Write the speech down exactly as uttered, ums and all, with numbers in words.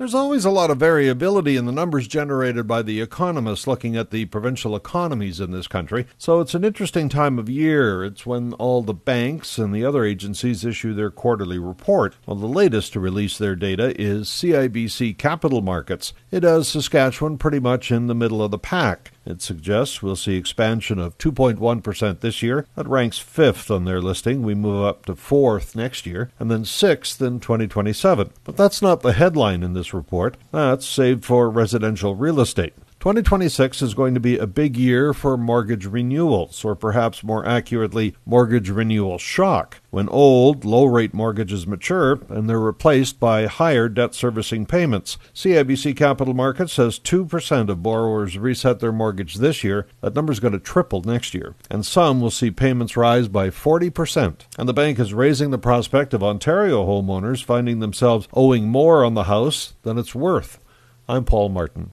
There's always a lot of variability in the numbers generated by the economists looking at the provincial economies in this country, so it's an interesting time of year. It's when all the banks and the other agencies issue their quarterly report. Well, the latest to release their data is C I B C Capital Markets. It has Saskatchewan pretty much in the middle of the pack. It suggests we'll see expansion of two point one percent this year. That ranks fifth on their listing. We move up to fourth next year, and then sixth in twenty twenty-seven. But that's not the headline in this report. That's saved for residential real estate. twenty twenty-six is going to be a big year for mortgage renewals, or perhaps more accurately, mortgage renewal shock, when old, low-rate mortgages mature and they're replaced by higher debt servicing payments. C I B C Capital Markets says two percent of borrowers reset their mortgage this year. That number is going to triple next year, and some will see payments rise by forty percent. And the bank is raising the prospect of Ontario homeowners finding themselves owing more on the house than it's worth. I'm Paul Martin.